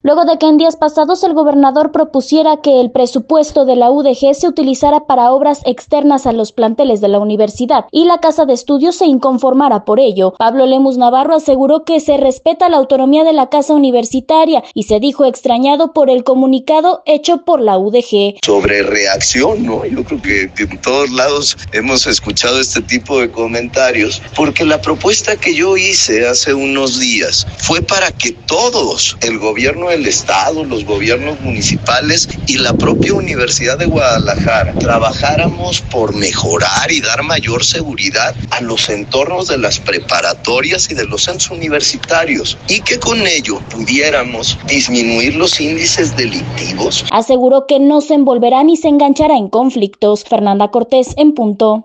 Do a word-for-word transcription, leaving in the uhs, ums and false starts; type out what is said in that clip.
luego de que en días pasados el gobernador propusiera que el presupuesto de la U D G se utilizara para obras externas a los planteles de la universidad y la Casa de Estudios se inconformara por ello. Pablo Lemus Navarro aseguró que se respeta la autonomía de la casa universitaria y se dijo extrañado por el comunicado hecho por la U D G. Sobre reacción, ¿no? Yo creo que en todos lados hemos escuchado este tipo de comentarios, porque la propuesta que yo hice hace unos días fue para que todos, el gobierno del estado, los gobiernos municipales y la propia Universidad de Guadalajara, trabajáramos por mejorar y dar mayor seguridad a los entornos de las preparatorias y de los centros universitarios, y que con ello pudiéramos disminuir los índices delictivos. Aseguró que no se envolverá ni se enganchará en conflictos. Fernanda Cortés, en punto.